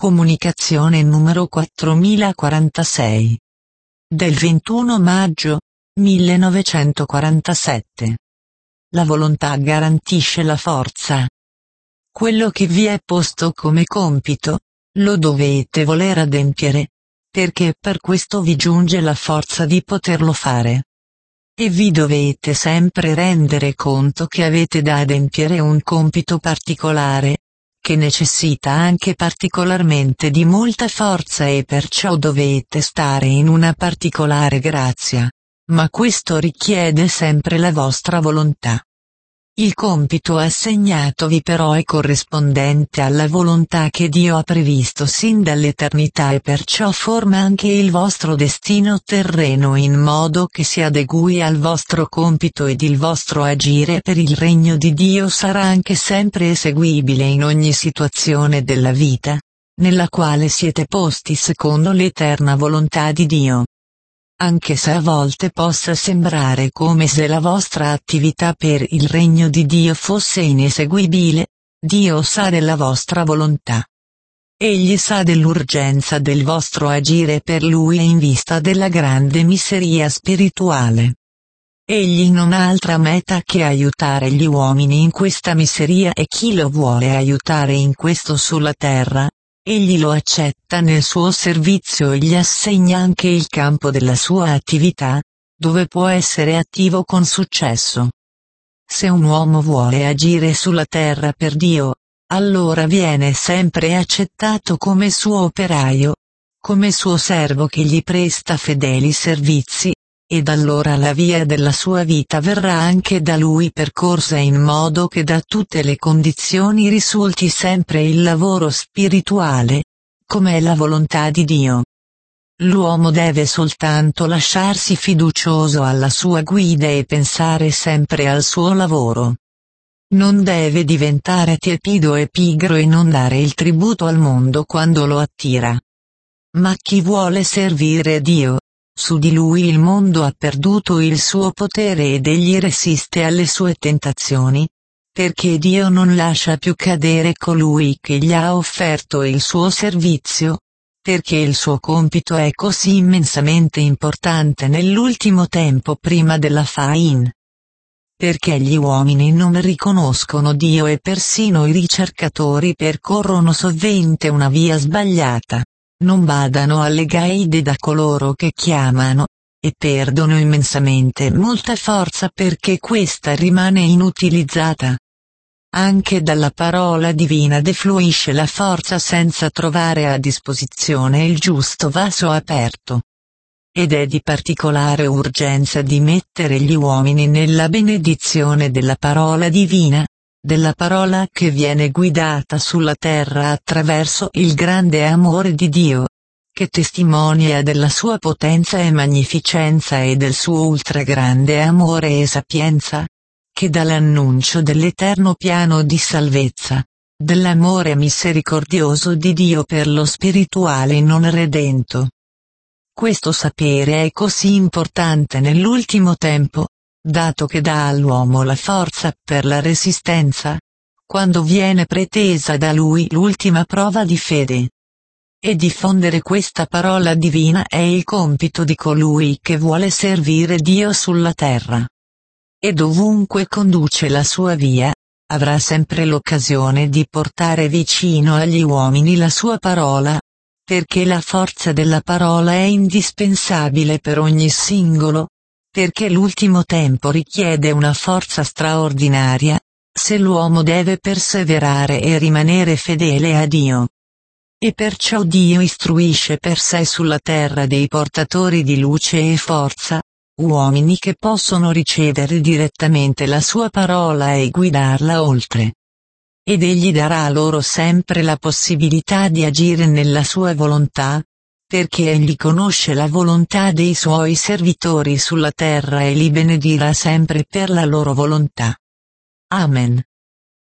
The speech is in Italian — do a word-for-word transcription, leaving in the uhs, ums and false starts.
Comunicazione numero quattromilaquarantasei. Del ventuno maggio millenovecentoquarantasette. La volontà garantisce la forza. Quello che vi è posto come compito, lo dovete voler adempiere, perché per questo vi giunge la forza di poterlo fare. E vi dovete sempre rendere conto che avete da adempiere un compito particolare, che necessita anche particolarmente di molta forza e perciò dovete stare in una particolare grazia, ma questo richiede sempre la vostra volontà. Il compito assegnatovi però è corrispondente alla volontà che Dio ha previsto sin dall'eternità e perciò forma anche il vostro destino terreno in modo che si adegui al vostro compito ed il vostro agire per il regno di Dio sarà anche sempre eseguibile in ogni situazione della vita, nella quale siete posti secondo l'eterna volontà di Dio. Anche se a volte possa sembrare come se la vostra attività per il regno di Dio fosse ineseguibile, Dio sa della vostra volontà. Egli sa dell'urgenza del vostro agire per Lui e in vista della grande miseria spirituale. Egli non ha altra meta che aiutare gli uomini in questa miseria e chi lo vuole aiutare in questo sulla terra, egli lo accetta nel suo servizio e gli assegna anche il campo della sua attività, dove può essere attivo con successo. Se un uomo vuole agire sulla terra per Dio, allora viene sempre accettato come suo operaio, come suo servo che gli presta fedeli servizi, ed allora la via della sua vita verrà anche da lui percorsa in modo che da tutte le condizioni risulti sempre il lavoro spirituale, come è la volontà di Dio. L'uomo deve soltanto lasciarsi fiducioso alla sua guida e pensare sempre al suo lavoro. Non deve diventare tiepido e pigro e non dare il tributo al mondo quando lo attira. Ma chi vuole servire Dio, su di lui il mondo ha perduto il suo potere ed egli resiste alle sue tentazioni, perché Dio non lascia più cadere colui che gli ha offerto il suo servizio, perché il suo compito è così immensamente importante nell'ultimo tempo prima della fin. Perché gli uomini non riconoscono Dio e persino i ricercatori percorrono sovente una via sbagliata. Non badano alle guide da coloro che chiamano, e perdono immensamente molta forza perché questa rimane inutilizzata. Anche dalla parola divina defluisce la forza senza trovare a disposizione il giusto vaso aperto. Ed è di particolare urgenza di mettere gli uomini nella benedizione della parola divina, della parola che viene guidata sulla terra attraverso il grande amore di Dio, che testimonia della sua potenza e magnificenza e del suo ultragrande amore e sapienza, che dà l'annuncio dell'eterno piano di salvezza, dell'amore misericordioso di Dio per lo spirituale non redento. Questo sapere è così importante nell'ultimo tempo, dato che dà all'uomo la forza per la resistenza, quando viene pretesa da lui l'ultima prova di fede. E diffondere questa parola divina è il compito di colui che vuole servire Dio sulla terra. E dovunque conduce la sua via, avrà sempre l'occasione di portare vicino agli uomini la sua parola, perché la forza della parola è indispensabile per ogni singolo, perché l'ultimo tempo richiede una forza straordinaria, se l'uomo deve perseverare e rimanere fedele a Dio. E perciò Dio istruisce per sé sulla terra dei portatori di luce e forza, uomini che possono ricevere direttamente la sua parola e guidarla oltre. Ed egli darà loro sempre la possibilità di agire nella sua volontà, perché egli conosce la volontà dei suoi servitori sulla terra e li benedirà sempre per la loro volontà. Amen.